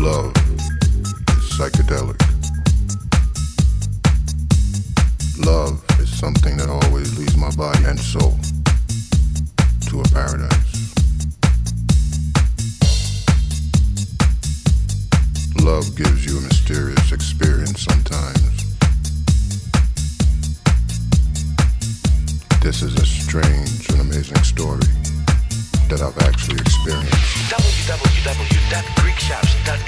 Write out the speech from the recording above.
Love is psychedelic. Love is something that always leads my body and soul to a paradise. Love gives you a mysterious experience sometimes. This is a strange and amazing story that I've actually experienced. www.greekshouts.com